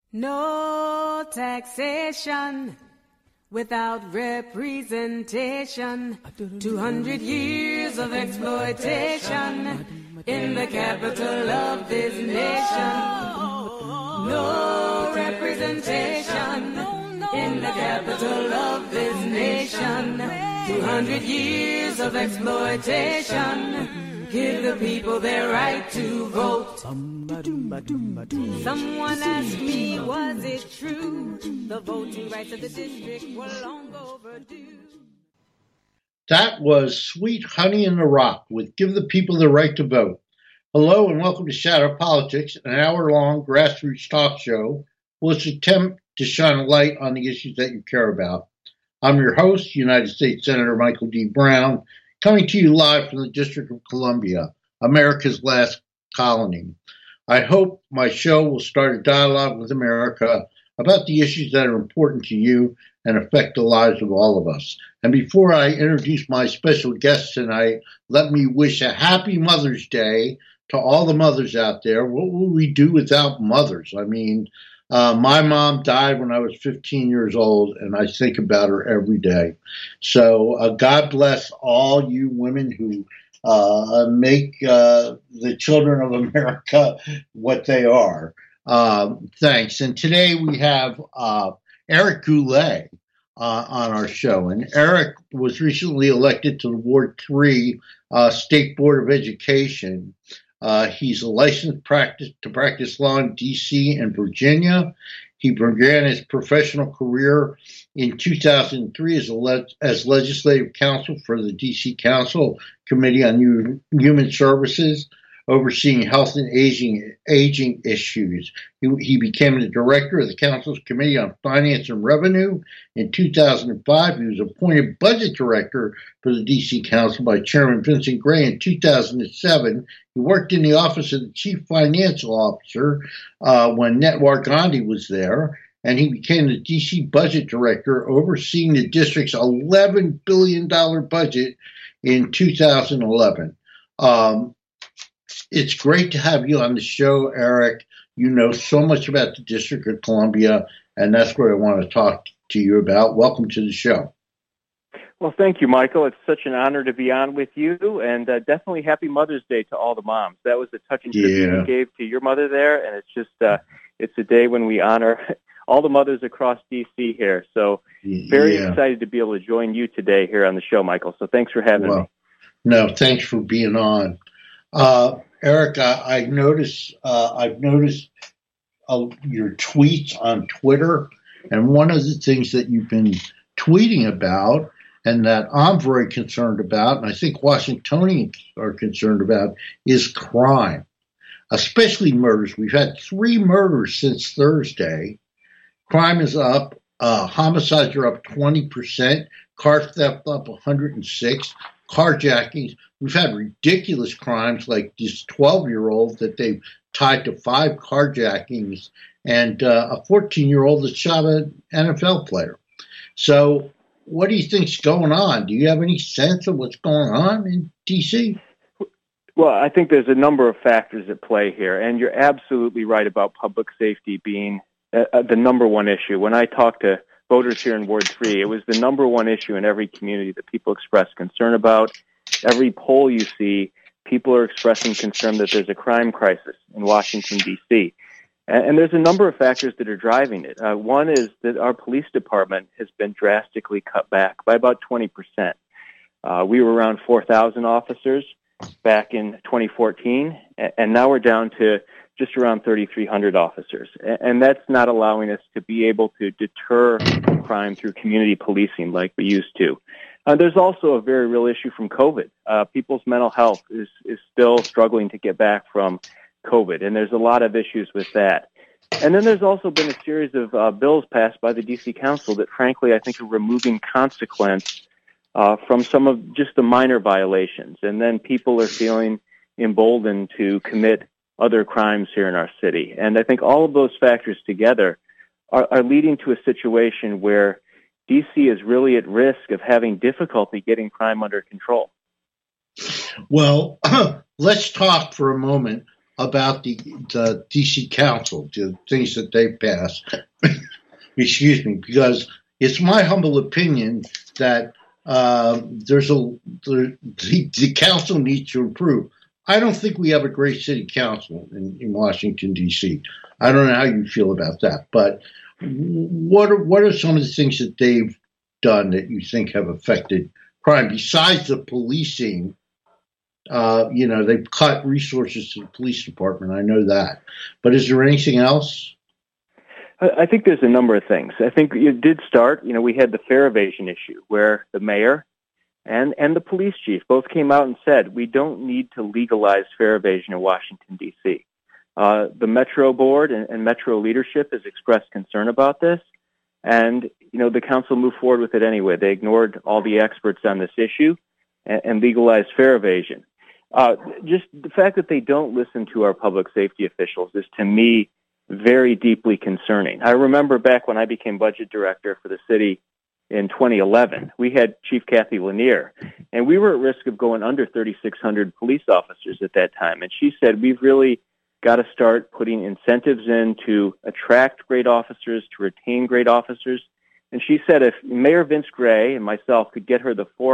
No taxation without representation. 200 years of exploitation in the capital of this nation. No representation in the capital of this nation. 200 years of exploitation. Give the people their right to vote. Someone asked me, was it true? The voting rights of the district were long overdue. That was Sweet Honey in the Rock with Give the People the Right to Vote. Hello and welcome to Shadow Politics, an hour-long grassroots talk show which attempt to shine a light on the issues that you care about. I'm your host, United States Senator Michael D. Brown, coming to you live from the District of Columbia, America's last colony. I hope my show will start a dialogue with America about the issues that are important to you and affect the lives of all of us. And before I introduce my special guest tonight, let me wish a happy Mother's Day to all the mothers out there. What will we do without mothers? I mean, my mom died when I was 15 years old, and I think about her every day. So God bless all you women who make the children of America what they are. Thanks. And today we have Eric Goulet on our show. And Eric was recently elected to the Ward 3 State Board of Education. He's a licensed to practice law in D.C. and Virginia. He began his professional career in 2003 as legislative counsel for the D.C. Council Committee on Human Services, overseeing health and aging issues. He became the director of the Council's Committee on Finance and Revenue. In 2005, he was appointed budget director for the D.C. Council by Chairman Vincent Gray. In 2007, he worked in the office of the chief financial officer when Netwar Gandhi was there, and he became the D.C. budget director, overseeing the district's $11 billion budget in 2011. It's great to have you on the show, Eric. You know so much about the District of Columbia, and that's what I want to talk to you about. Welcome to the show. Well, thank you, Michael. It's such an honor to be on with you, and definitely happy Mother's Day to all the moms. That was a touching tribute you gave to your mother there, and it's just it's a day when we honor all the mothers across D.C. here. So very excited to be able to join you today here on the show, Michael. So thanks for having me. No, thanks for being on. Eric, I've noticed your tweets on Twitter, and one of the things that you've been tweeting about and that I'm very concerned about, and I think Washingtonians are concerned about, is crime, especially murders. We've had 3 murders since Thursday. Crime is up. Homicides are up 20%. Car theft up 106. Carjackings. We've had ridiculous crimes like this 12-year-old that they've tied to 5 carjackings and a 14-year-old that shot an NFL player. So what do you think's going on? Do you have any sense of what's going on in D.C.? Well, I think there's a number of factors at play here, and you're absolutely right about public safety being the number one issue. When I talk to voters here in Ward 3, it was the number one issue in every community that people express concern about. Every poll you see, people are expressing concern that there's a crime crisis in Washington, D.C. And there's a number of factors that are driving it. One is that our police department has been drastically cut back by about 20%. We were around 4,000 officers back in 2014, and now we're down to just around 3,300 officers. And that's not allowing us to be able to deter crime through community policing like we used to. There's also a very real issue from COVID. People's mental health is still struggling to get back from COVID, and there's a lot of issues with that. And then there's also been a series of bills passed by the D.C. Council that, frankly, I think are removing consequence from some of just the minor violations. And then people are feeling emboldened to commit other crimes here in our city. And I think all of those factors together are leading to a situation where D.C. is really at risk of having difficulty getting crime under control. Well, let's talk for a moment about the DC Council, the things that they pass. Excuse me, because it's my humble opinion that the council needs to improve. I don't think we have a great city council in Washington, D.C. I don't know how you feel about that, but what are some of the things that they've done that you think have affected crime besides the policing? They've cut resources to the police department. I know that. But is there anything else? I think there's a number of things. I think it did start, we had the fare evasion issue where the mayor and the police chief both came out and said, we don't need to legalize fare evasion in Washington, D.C. The Metro Board and Metro leadership has expressed concern about this. And, the council moved forward with it anyway. They ignored all the experts on this issue and legalized fare evasion. Just the fact that they don't listen to our public safety officials is, to me, very deeply concerning. I remember back when I became budget director for the city in 2011, we had Chief Kathy Lanier, and we were at risk of going under 3,600 police officers at that time. And she said, we've really got to start putting incentives in to attract great officers, to retain great officers. And she said if Mayor Vince Gray and myself could get her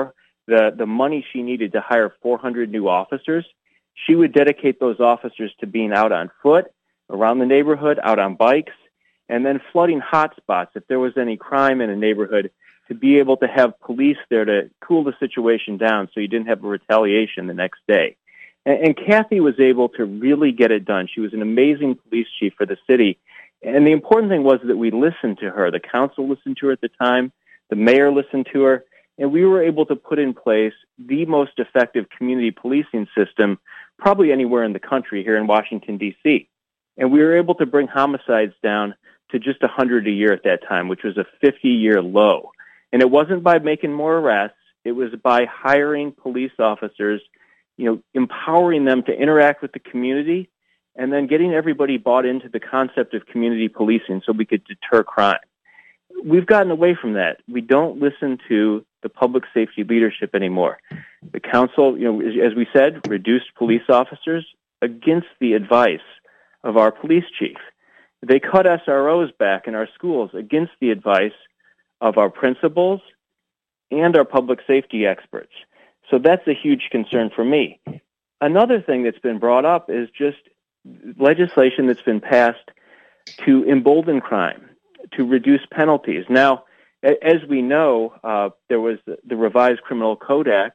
the money she needed to hire 400 new officers, she would dedicate those officers to being out on foot, around the neighborhood, out on bikes, and then flooding hot spots if there was any crime in a neighborhood, to be able to have police there to cool the situation down so you didn't have a retaliation the next day. And Kathy was able to really get it done. She was an amazing police chief for the city. And the important thing was that we listened to her. The council listened to her at the time. The mayor listened to her. And we were able to put in place the most effective community policing system probably anywhere in the country here in Washington, D.C. And we were able to bring homicides down to just 100 a year at that time, which was a 50-year low. And it wasn't by making more arrests. It was by hiring police officers, empowering them to interact with the community, and then getting everybody bought into the concept of community policing so we could deter crime. We've gotten away from that. We don't listen to the public safety leadership anymore. The council, as we said, reduced police officers against the advice of our police chief. They cut SROs back in our schools against the advice of our principals and our public safety experts. So that's a huge concern for me. Another thing that's been brought up is just legislation that's been passed to embolden crime, to reduce penalties. Now, as we know, there was the revised Criminal Code Act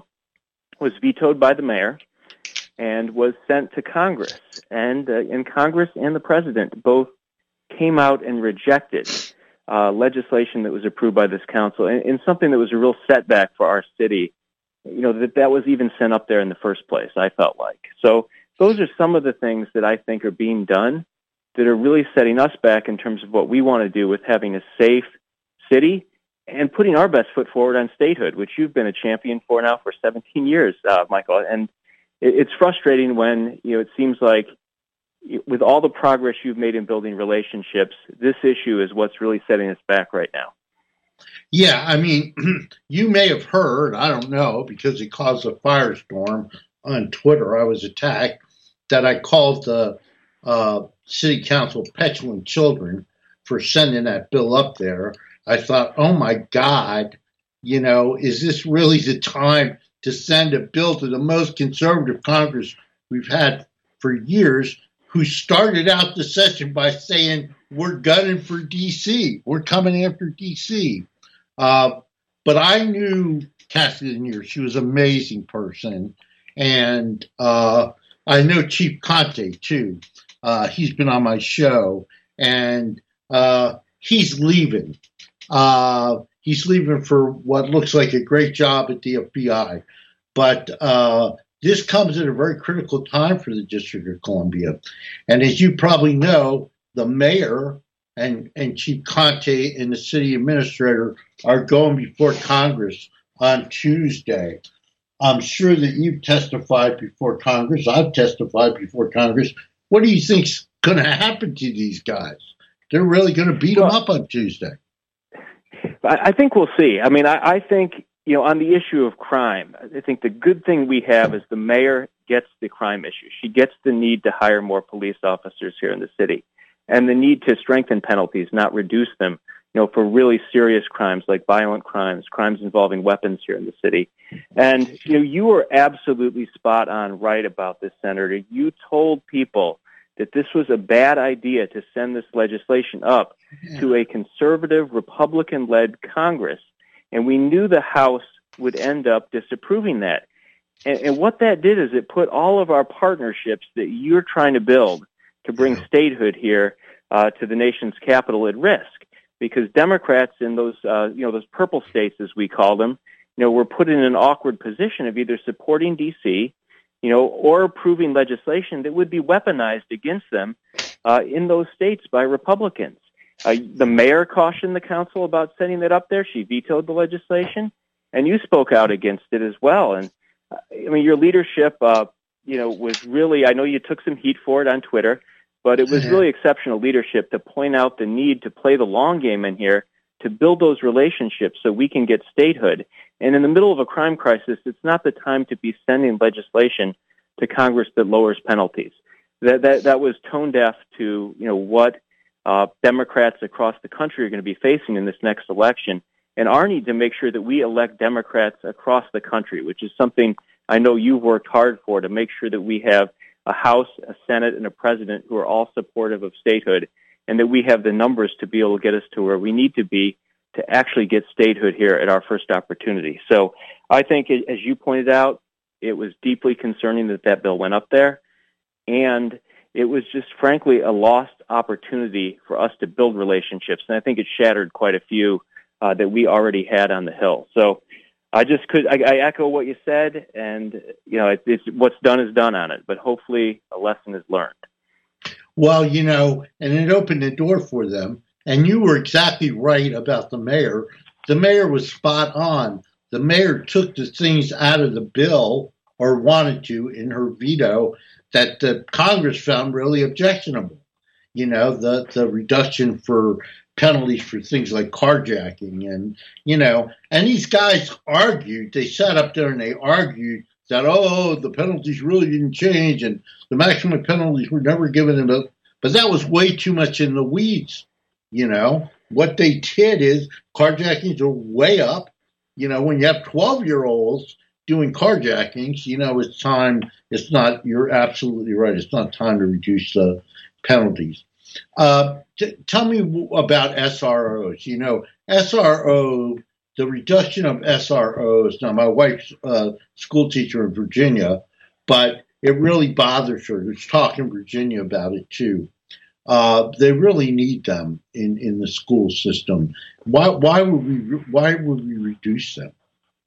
was vetoed by the mayor and was sent to Congress. And Congress and the president both came out and rejected legislation that was approved by this council, and something that was a real setback for our city, that was even sent up there in the first place, I felt like. So those are some of the things that I think are being done that are really setting us back in terms of what we want to do with having a safe city and putting our best foot forward on statehood, which you've been a champion for now for 17 years, Michael. And it's frustrating when, it seems like with all the progress you've made in building relationships, this issue is what's really setting us back right now. Yeah, I mean, you may have heard, I don't know, because it caused a firestorm on Twitter. I was attacked that I called the city council petulant children for sending that bill up there. I thought, oh my God, is this really the time to send a bill to the most conservative Congress we've had for years, who started out the session by saying, we're gunning for D.C., we're coming after D.C. But I knew Kathy Lanier. She was an amazing person. And I know Chief Conte, too. He's been on my show. And he's leaving. He's leaving for what looks like a great job at the FBI. But this comes at a very critical time for the District of Columbia. And as you probably know, the mayor and Chief Conte and the city administrator are going before Congress on Tuesday. I'm sure that you've testified before Congress. I've testified before Congress. What do you think's going to happen to these guys? They're really going to beat them up on Tuesday. I think we'll see. I mean, I think, on the issue of crime, I think the good thing we have is the mayor gets the crime issue. She gets the need to hire more police officers here in the city and the need to strengthen penalties, not reduce them, for really serious crimes like violent crimes, crimes involving weapons here in the city. And, you were absolutely spot on right about this, Senator. You told people that this was a bad idea to send this legislation up to a conservative, Republican-led Congress. And we knew the House would end up disapproving that. And what that did is it put all of our partnerships that you're trying to build to bring statehood here to the nation's capital at risk. Because Democrats in those purple states, as we call them, were put in an awkward position of either supporting D.C., or approving legislation that would be weaponized against them in those states by Republicans. The mayor cautioned the council about sending that up there. She vetoed the legislation, and you spoke out against it as well. And your leadership, was really, I know you took some heat for it on Twitter, but it was really exceptional leadership to point out the need to play the long game in here, to build those relationships so we can get statehood. And in the middle of a crime crisis, it's not the time to be sending legislation to Congress that lowers penalties. That was tone deaf to what Democrats across the country are going to be facing in this next election, and our need to make sure that we elect Democrats across the country, which is something I know you've worked hard for, to make sure that we have a House, a Senate, and a president who are all supportive of statehood, and that we have the numbers to be able to get us to where we need to be to actually get statehood here at our first opportunity. So I think, as you pointed out, it was deeply concerning that bill went up there, and it was just, frankly, a lost opportunity for us to build relationships, and I think it shattered quite a few that we already had on the Hill. So I echo what you said, and it's what's done is done on it, but hopefully a lesson is learned. Well, and it opened the door for them. And you were exactly right about the mayor. The mayor was spot on. The mayor took the things out of the bill, or wanted to, in her veto, that the Congress found really objectionable. The reduction for penalties for things like carjacking. And these guys argued, they sat up there and they argued that, the penalties really didn't change and the maximum penalties were never given. But that was way too much in the weeds. What they did is carjackings are way up. When you have 12-year-olds doing carjackings, it's time. You're absolutely right. It's not time to reduce the penalties. Tell me about SROs. SRO, the reduction of SROs. Now, my wife's a school teacher in Virginia, but it really bothers her. Let's talk in Virginia about it, too. They really need them in the school system. Why would we reduce them?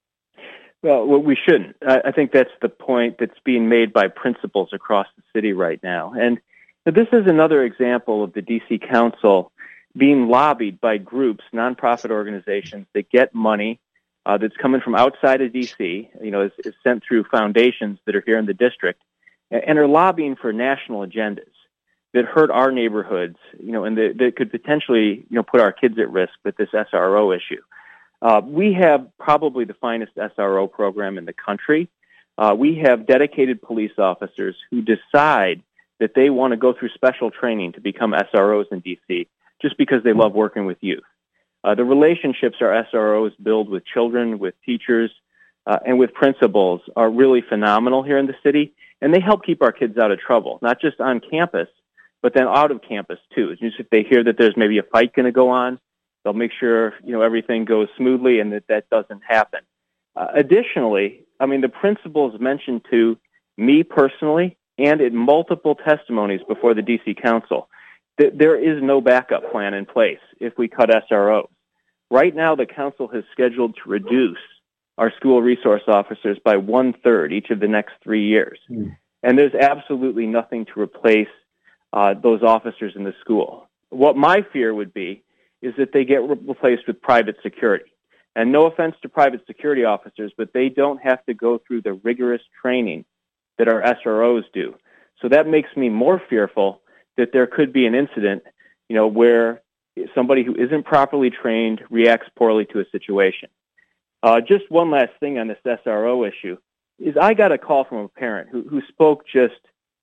Well, we shouldn't. I think that's the point that's being made by principals across the city right now. And this is another example of the D.C. Council being lobbied by groups, nonprofit organizations that get money that's coming from outside of D.C., is sent through foundations that are here in the district, and are lobbying for national agendas that hurt our neighborhoods, and that could potentially, put our kids at risk with this SRO issue. We have probably the finest SRO program in the country. We have dedicated police officers who decide that they want to go through special training to become SROs in D.C. just because they love working with youth. The relationships our SROs build with children, with teachers, and with principals are really phenomenal here in the city, and they help keep our kids out of trouble, not just on campus, but then out of campus, too. Just if they hear that there's maybe a fight going to go on, they'll make sure, everything goes smoothly and that doesn't happen. Additionally, the principals mentioned to me personally and in multiple testimonies before the D.C. Council that there is no backup plan in place if we cut SROs. Right now, the council has scheduled to reduce our school resource officers by 1/3 each of the next 3 years. And there's absolutely nothing to replace those officers in the school. What my fear would be is that they get replaced with private security. And no offense to private security officers, but they don't have to go through the rigorous training that our SROs do. So that makes me more fearful that there could be an incident, where somebody who isn't properly trained reacts poorly to a situation. Just one last thing on this SRO issue. is I got a call from a parent who spoke just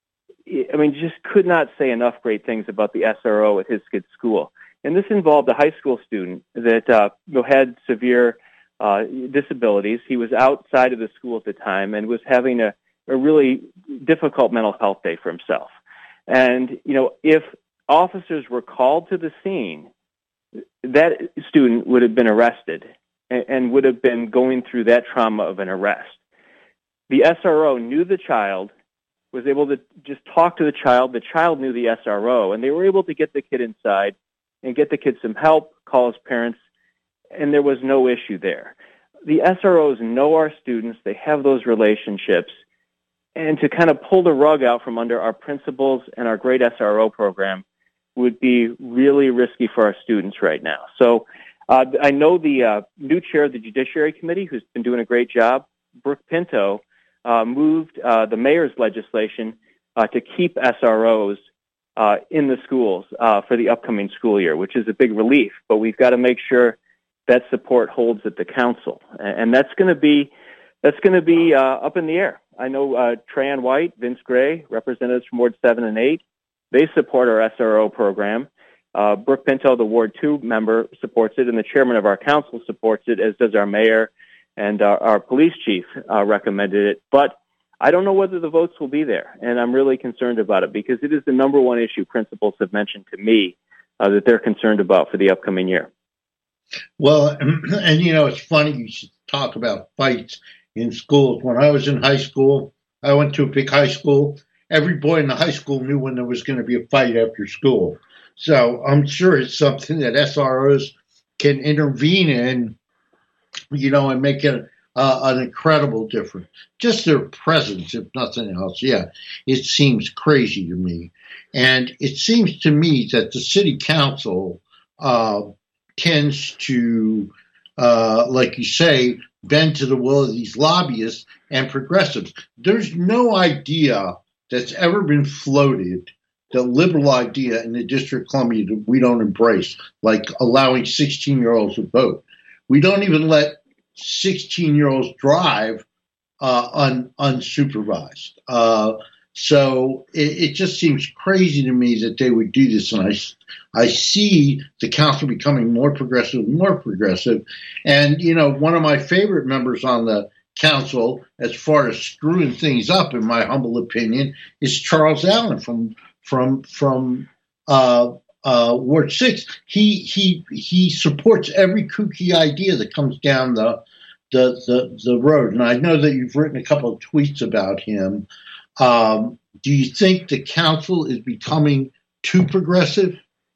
could not say enough great things about the SRO at his kid's school. And this involved a high school student that had severe disabilities. He was outside of the school at the time and was having a really difficult mental health day for himself. And, if officers were called to the scene, that student would have been arrested and would have been going through that trauma of an arrest. The SRO knew the child, was able to just talk to the child knew the SRO, and they were able to get the kid inside and get the kid some help, call his parents, and there was no issue there. The SROs know our students, they have those relationships, and to kind of pull the rug out from under our principals and our great SRO program would be really risky for our students right now. So I know the new chair of the Judiciary Committee, who's been doing a great job, Brooke Pinto, moved the mayor's legislation to keep SROs in the schools for the upcoming school year, which is a big relief. But we've got to make sure that support holds at the council, and that's going to be up in the air. I know Trayan White, Vince Gray, representatives from Ward 7 and 8, they support our SRO program. Brooke Pinto, the Ward 2 member, supports it, and the chairman of our council supports it, as does our mayor, and our police chief recommended it. But I don't know whether the votes will be there, and I'm really concerned about it because it is the number one issue principals have mentioned to me that they're concerned about for the upcoming year. Well, and it's funny you should talk about fights in schools. When I was in high school, I went to a big high school. Every boy in the high school knew when there was going to be a fight after school. So I'm sure it's something that SROs can intervene in, and make it an incredible difference. Just their presence, if nothing else. Yeah, it seems crazy to me. And it seems to me that the city council tends to, like you say, bend to the will of these lobbyists and progressives. There's no idea that's ever been floated, the liberal idea in the District of Columbia that we don't embrace, like allowing 16-year-olds to vote. We don't even let 16-year-olds drive unsupervised. So it just seems crazy to me that they would do this. And I see the council becoming more progressive and more progressive. And, one of my favorite members on the council, as far as screwing things up, in my humble opinion, is Charles Allen from Ward 6. He supports every kooky idea that comes down the road. And I know that you've written a couple of tweets about him. Do you think the council is becoming too progressive?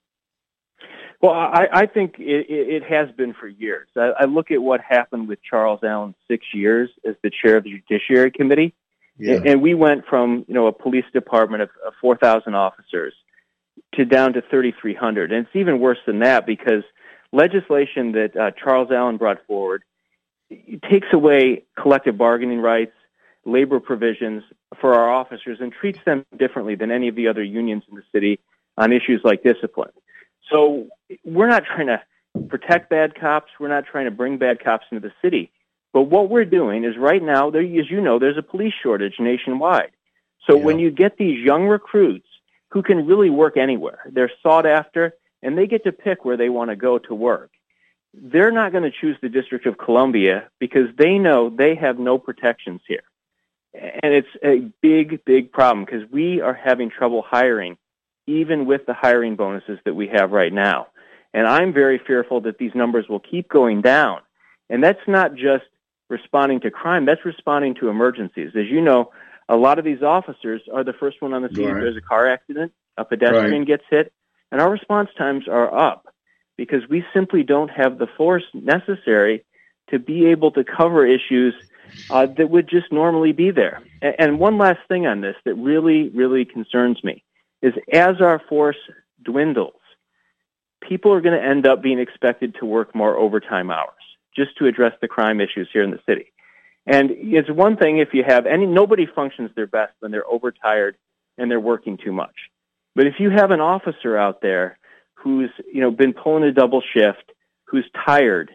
Well, I think it has been for years. I look at what happened with Charles Allen's 6 years as the chair of the Judiciary Committee. Yeah. And we went from, a police department of 4,000 officers to down to 3,300. And it's even worse than that because legislation that Charles Allen brought forward takes away collective bargaining rights, labor provisions for our officers, and treats them differently than any of the other unions in the city on issues like discipline. So we're not trying to protect bad cops. We're not trying to bring bad cops into the city. But what we're doing is right now, as you know, there's a police shortage nationwide. So when you get these young recruits who can really work anywhere, they're sought after, and they get to pick where they want to go to work. They're not going to choose the District of Columbia because they know they have no protections here. And it's a big, big problem because we are having trouble hiring, even with the hiring bonuses that we have right now. And I'm very fearful that these numbers will keep going down. And that's not just responding to crime, that's responding to emergencies. As you know, a lot of these officers are the first one on the scene. Right. If there's a car accident, a pedestrian gets hit, and our response times are up because we simply don't have the force necessary to be able to cover issues that would just normally be there. And one last thing on this that really, really concerns me is as our force dwindles, people are going to end up being expected to work more overtime hours just to address the crime issues here in the city. And it's one thing if you have nobody functions their best when they're overtired and they're working too much. But if you have an officer out there who's, been pulling a double shift, who's tired,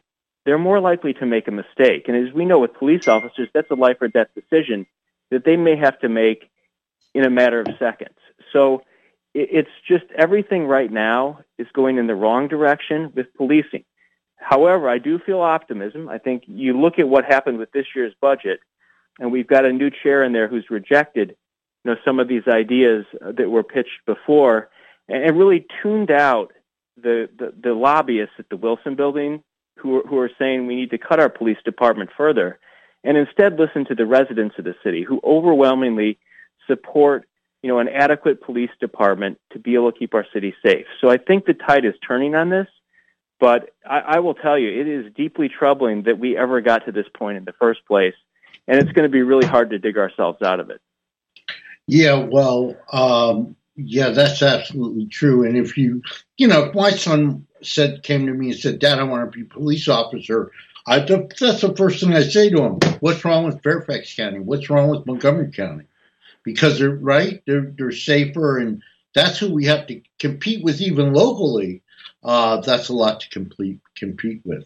they're more likely to make a mistake. And as we know with police officers, that's a life or death decision that they may have to make in a matter of seconds. So it's just everything right now is going in the wrong direction with policing. However, I do feel optimism. I think you look at what happened with this year's budget, and we've got a new chair in there who's rejected some of these ideas that were pitched before and really tuned out the lobbyists at the Wilson Building who are saying we need to cut our police department further, and instead listen to the residents of the city who overwhelmingly support an adequate police department to be able to keep our city safe. So I think the tide is turning on this, but I will tell you, it is deeply troubling that we ever got to this point in the first place, and it's going to be really hard to dig ourselves out of it. Yeah, well, that's absolutely true. And if if my son came to me and said, "Dad, I want to be a police officer," that's the first thing I say to him. What's wrong with Fairfax County? What's wrong with Montgomery County? Because they're safer, and that's who we have to compete with even locally. That's a lot to compete with.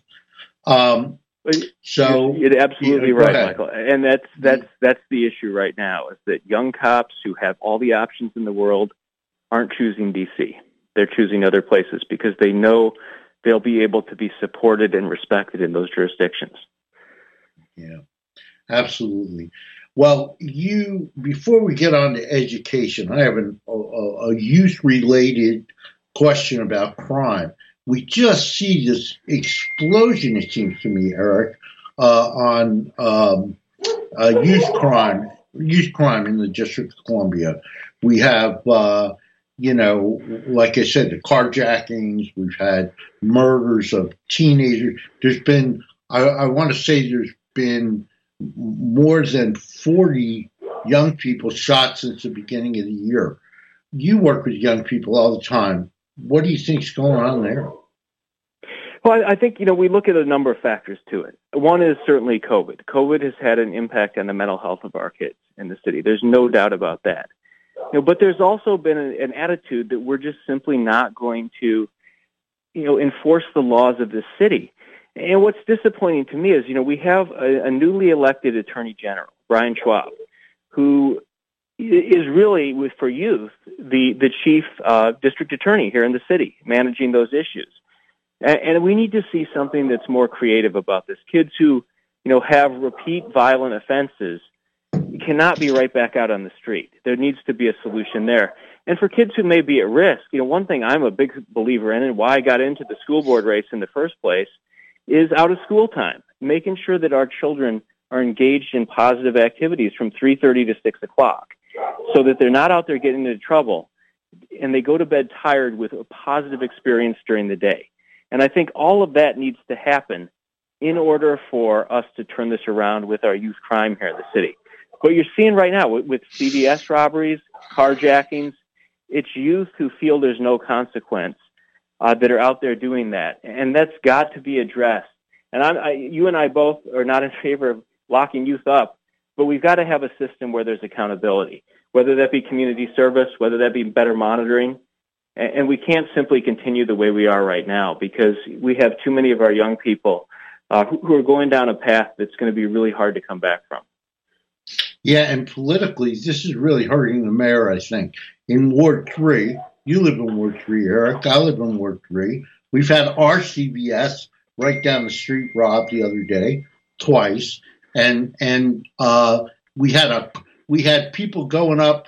So you're absolutely right, Michael. And that's the issue right now, is that young cops who have all the options in the world aren't choosing DC. They're choosing other places because they know they'll be able to be supported and respected in those jurisdictions. Yeah, absolutely. Well, before we get on to education, I have a youth-related question about crime. We just see this explosion, it seems to me, Eric, on youth crime in the District of Columbia. We have, like I said, the carjackings. We've had murders of teenagers. There's been, I want to say there's been more than 40 young people shot since the beginning of the year. You work with young people all the time. What do you think's going on there? Well, I think, we look at a number of factors to it. One is certainly COVID. COVID has had an impact on the mental health of our kids in the city. There's no doubt about that. But there's also been an attitude that we're just simply not going to, enforce the laws of this city. And what's disappointing to me is, we have a newly elected Attorney General, Brian Schwab, who is really, for youth, the chief district attorney here in the city, managing those issues. And we need to see something that's more creative about this. Kids who, have repeat violent offenses cannot be right back out on the street. There needs to be a solution there. And for kids who may be at risk, one thing I'm a big believer in, and why I got into the school board race in the first place, is out of school time, making sure that our children are engaged in positive activities from 3:30 to 6 o'clock, so that they're not out there getting into trouble, and they go to bed tired with a positive experience during the day. And I think all of that needs to happen in order for us to turn this around with our youth crime here in the city. What you're seeing right now with CVS robberies, carjackings, it's youth who feel there's no consequence that are out there doing that. And that's got to be addressed. And you and I both are not in favor of locking youth up, but we've got to have a system where there's accountability, whether that be community service, whether that be better monitoring. And we can't simply continue the way we are right now, because we have too many of our young people who are going down a path that's going to be really hard to come back from. Yeah, and politically, this is really hurting the mayor, I think. In Ward 3, you live in Ward 3, Eric. I live in Ward 3. We've had our CVS right down the street robbed the other day, twice. And we had people going up,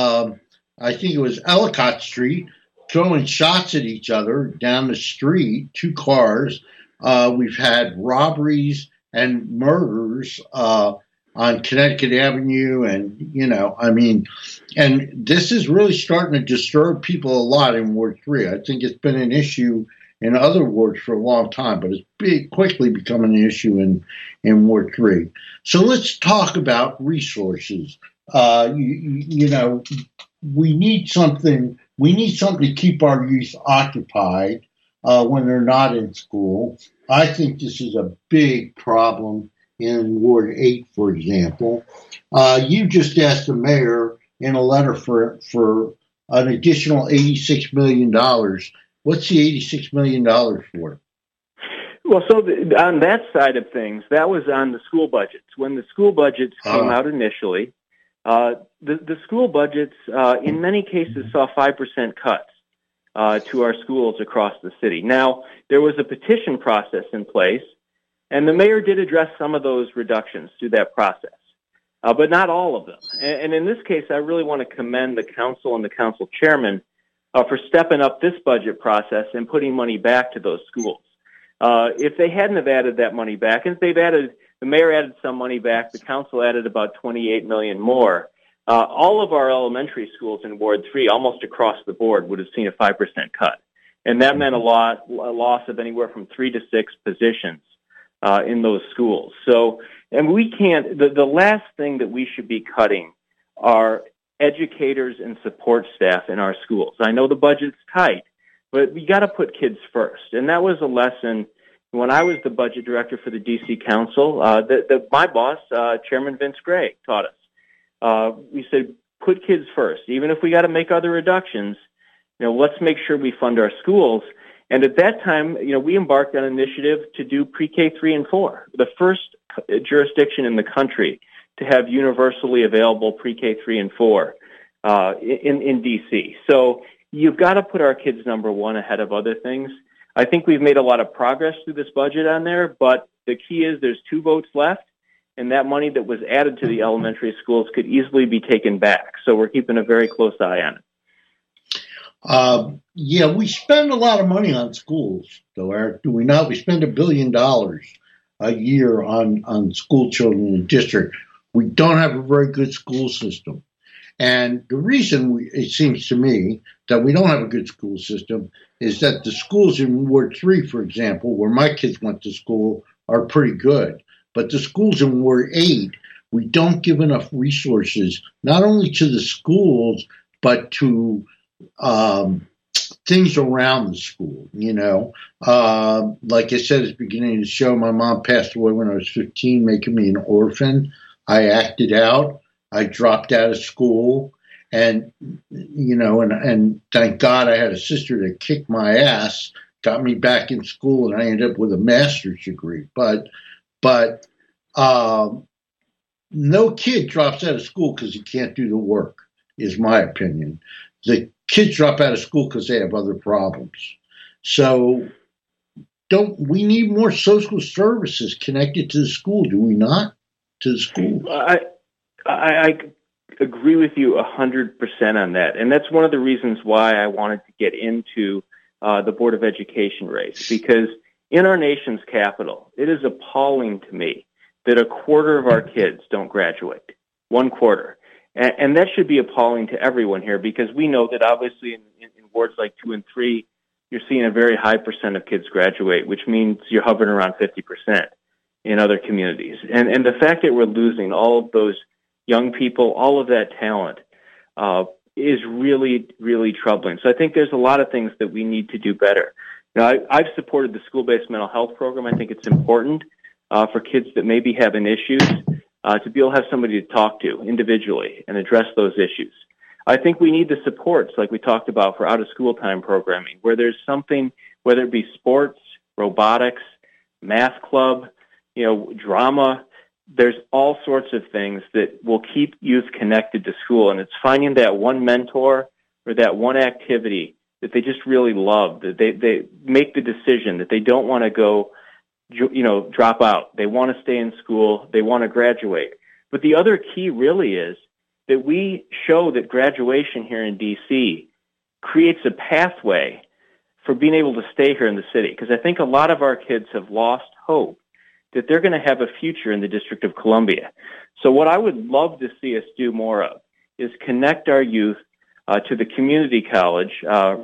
I think it was Ellicott Street, throwing shots at each other down the street, 2 cars. We've had robberies and murders on Connecticut Avenue, and and this is really starting to disturb people a lot in Ward 3. I think it's been an issue in other wards for a long time, but it's quickly becoming an issue in Ward 3. So let's talk about resources. We need something. We need something to keep our youth occupied when they're not in school. I think this is a big problem in Ward 8, for example. You just asked the mayor in a letter for an additional $86 million. What's the $86 million for? Well, so on that side of things, that was on the school budgets. When the school budgets came out initially, the school budgets, in many cases, saw 5% cuts to our schools across the city. Now, there was a petition process in place, and the mayor did address some of those reductions through that process, but not all of them. And in this case, I really want to commend the council and the council chairman for stepping up this budget process and putting money back to those schools. If they hadn't have added that money back, and the mayor added some money back, the council added about $28 million more, all of our elementary schools in Ward 3, almost across the board, would have seen a 5% cut. And that meant a loss of anywhere from 3 to 6 positions in those schools. So, and we can't, the last thing that we should be cutting are educators and support staff in our schools. I know the budget's tight, but we got to put kids first. And that was a lesson when I was the budget director for the D.C. Council, my boss, Chairman Vince Gray, taught us. We said, put kids first. Even if we got to make other reductions, let's make sure we fund our schools. And at that time, we embarked on an initiative to do pre-K 3 and 4, the first jurisdiction in the country to have universally available pre-K 3 and 4 in D.C. So you've got to put our kids number one ahead of other things. I think we've made a lot of progress through this budget on there, but the key is there's 2 votes left, and that money that was added to the elementary schools could easily be taken back. So we're keeping a very close eye on it. Yeah, we spend a lot of money on schools, though, Eric, do we not? We spend $1 billion a year on school children in the district. We don't have a very good school system. And the reason it seems to me that we don't have a good school system is that the schools in Ward 3, for example, where my kids went to school, are pretty good. But the schools in Ward 8, we don't give enough resources, not only to the schools, but to things around the school, Like I said at the beginning of the show, my mom passed away when I was 15, making me an orphan. I acted out. I dropped out of school, and thank God I had a sister that kicked my ass, got me back in school, and I ended up with a master's degree. But no kid drops out of school because he can't do the work, is my opinion. The kids drop out of school because they have other problems. So we need more social services connected to the school, do we not? To the school. I agree with you 100% on that. And that's one of the reasons why I wanted to get into the Board of Education race, because in our nation's capital, it is appalling to me that 1/4 of our kids don't graduate. 1/4. And that should be appalling to everyone here, because we know that obviously in wards like 2 and 3, you're seeing a very high percent of kids graduate, which means you're hovering around 50% in other communities. And the fact that we're losing all of those young people, all of that talent, is really, really troubling. So I think there's a lot of things that we need to do better. I've supported the school-based mental health program. I think it's important for kids that maybe have an issues to be able to have somebody to talk to individually and address those issues. I think we need the supports, like we talked about, for out-of-school time programming, where there's something, whether it be sports, robotics, math club, drama. There's all sorts of things that will keep youth connected to school, and it's finding that one mentor or that one activity that they just really love, that they make the decision that they don't want to go, drop out. They want to stay in school. They want to graduate. But the other key really is that we show that graduation here in D.C. creates a pathway for being able to stay here in the city, because I think a lot of our kids have lost hope that they're going to have a future in the District of Columbia. So what I would love to see us do more of is connect our youth to the community college and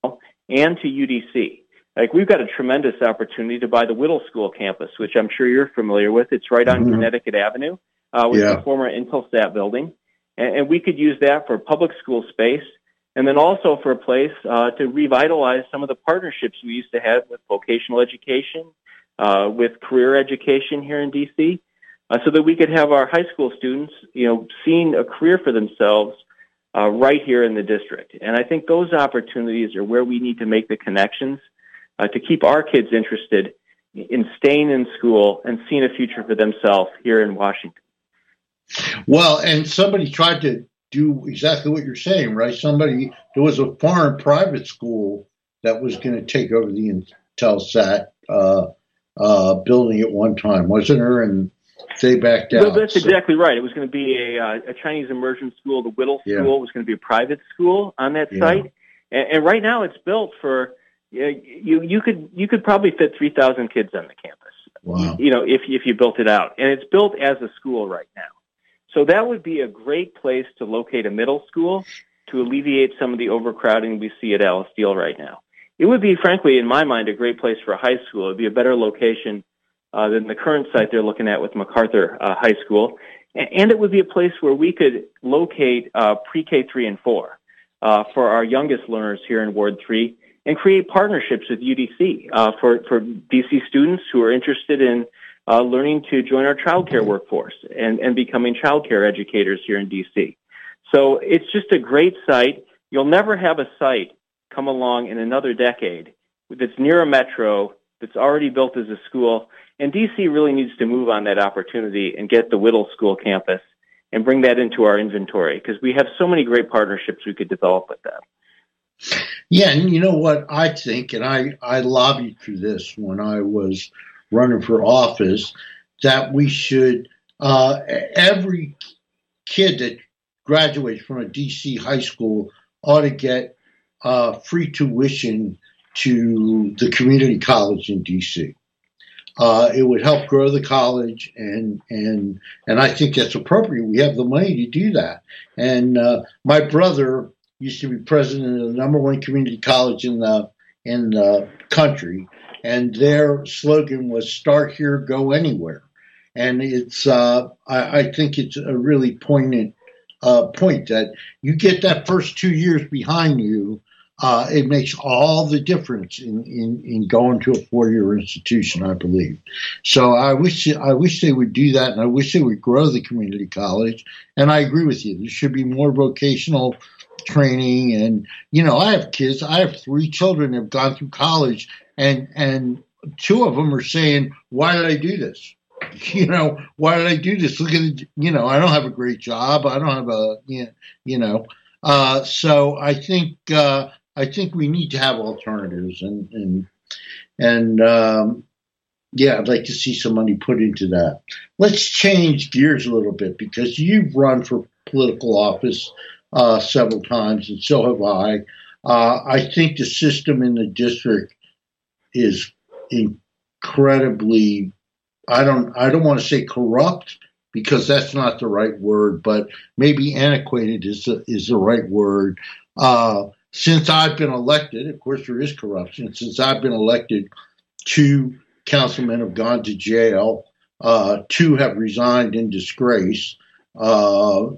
to UDC. Like, we've got a tremendous opportunity to buy the Whittle School campus, which I'm sure you're familiar with. It's right on Connecticut Avenue with the former Intelsat building. And we could use that for public school space, and then also for a place to revitalize some of the partnerships we used to have with vocational education, with career education here in D.C., so that we could have our high school students, seeing a career for themselves right here in the district. And I think those opportunities are where we need to make the connections to keep our kids interested in staying in school and seeing a future for themselves here in Washington. Well, and somebody tried to do exactly what you're saying, right? There was a foreign private school that was going to take over the Intelsat building at one time, wasn't there? And they backed out. No, that's exactly right. It was going to be a Chinese immersion school. The Whittle School was going to be a private school on that site. And right now it's built for, you could probably fit 3,000 kids on the campus. Wow. If you built it out. And it's built as a school right now. So that would be a great place to locate a middle school to alleviate some of the overcrowding we see at Alice Steele right now. It would be, frankly, in my mind, a great place for a high school. It would be a better location than the current site they're looking at with MacArthur High School. And it would be a place where we could locate pre-K 3 and 4 for our youngest learners here in Ward 3 and create partnerships with UDC for DC students who are interested in learning to join our child care workforce and becoming child care educators here in DC. So it's just a great site. You'll never have a site come along in another decade that's near a metro, that's already built as a school, and DC really needs to move on that opportunity and get the Whittle School campus and bring that into our inventory because we have so many great partnerships we could develop with them. Yeah, and you know what I think, and I lobbied for this when I was running for office, that we should, every kid that graduates from a DC high school ought to get free tuition to the community college in DC. It would help grow the college, and I think that's appropriate. We have the money to do that. And my brother used to be president of the number one community college in the country, and their slogan was "Start here, go anywhere." And it's I think it's a really poignant point that you get that first 2 years behind you. It makes all the difference in going to a 4-year institution, I believe. So I wish they would do that, and I wish they would grow the community college. And I agree with you. There should be more vocational training. And, I have kids. I have 3 children that have gone through college, and 2 of them are saying, why did I do this? Why did I do this? Look at it. I don't have a great job. I don't have so I think we need to have alternatives, and I'd like to see some money put into that. Let's change gears a little bit because you've run for political office several times, and so have I. I think the system in the district is incredibly, I don't want to say corrupt, because that's not the right word, but maybe antiquated is the right word. Since I've been elected, of course there is corruption. Since I've been elected, 2 councilmen have gone to jail. 2 have resigned in disgrace. So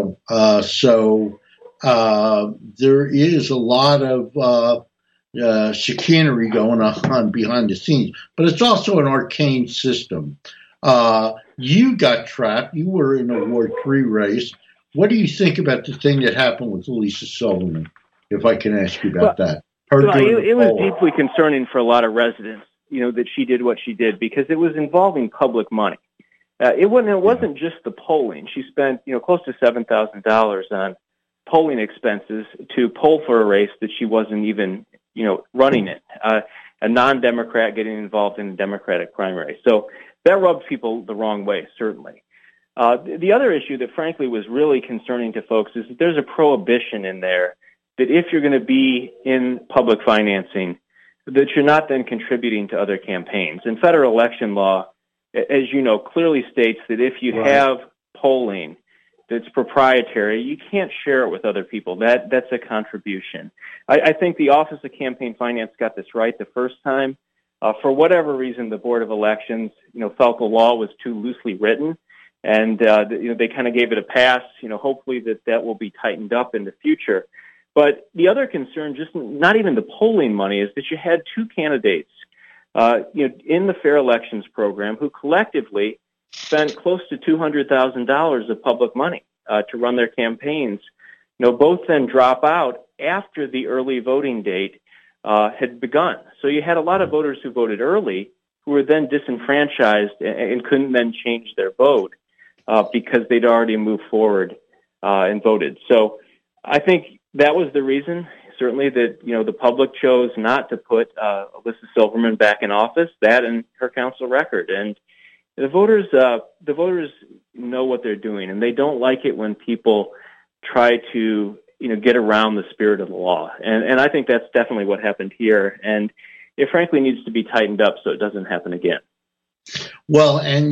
there is a lot of chicanery going on behind the scenes, but it's also an arcane system. You got trapped. You were in a Ward 3 race. What do you think about the thing that happened with Elisa Silverman, if I can ask you about that? It was deeply concerning for a lot of residents, that she did what she did, because it was involving public money. It wasn't just the polling. She spent, close to $7,000 on polling expenses to poll for a race that she wasn't even, running in. A non-Democrat getting involved in a Democratic primary. So that rubbed people the wrong way, certainly. The other issue that, frankly, was really concerning to folks is that there's a prohibition in there that if you're going to be in public financing, that you're not then contributing to other campaigns. And federal election law, as you know, clearly states that if you have polling that's proprietary, you can't share it with other people. That's a contribution. I think the Office of Campaign Finance got this right the first time. For whatever reason, the Board of Elections, felt the law was too loosely written, and they kind of gave it a pass. Hopefully that will be tightened up in the future. But the other concern, just not even the polling money, is that you had 2 candidates, in the Fair Elections program who collectively spent close to $200,000 of public money to run their campaigns. Both then drop out after the early voting date had begun. So you had a lot of voters who voted early who were then disenfranchised and couldn't then change their vote because they'd already moved forward and voted. So I think that was the reason, certainly, that the public chose not to put Alyssa Silverman back in office, that and her council record. And the voters know what they're doing, and they don't like it when people try to get around the spirit of the law. And I think that's definitely what happened here. And it frankly needs to be tightened up so it doesn't happen again. Well, and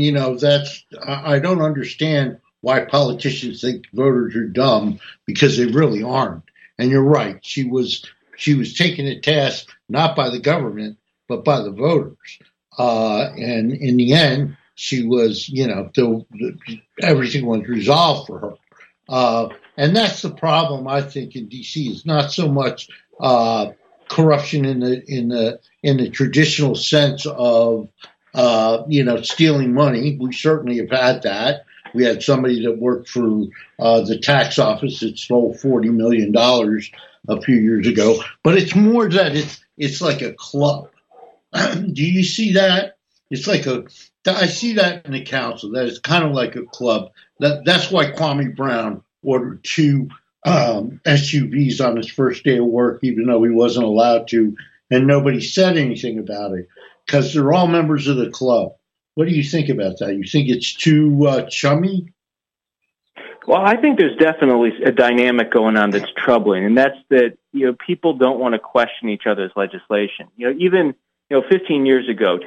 I don't understand why politicians think voters are dumb, because they really aren't. And you're right. She was taken to task not by the government, but by the voters. And in the end, she was, everything was resolved for her. And that's the problem, I think, in D.C. is not so much corruption in the traditional sense of stealing money. We certainly have had that. We had somebody that worked for the tax office that stole $40 million a few years ago. But it's more that it's like a club. Do you see that? It's like I see that in the council. That it's kind of like a club. That's why Kwame Brown ordered 2 SUVs on his first day of work, even though he wasn't allowed to, and nobody said anything about it, because they're all members of the club. What do you think about that? You think it's too chummy? Well, I think there's definitely a dynamic going on that's troubling, and that's that people don't want to question each other's legislation. Even 15 years ago,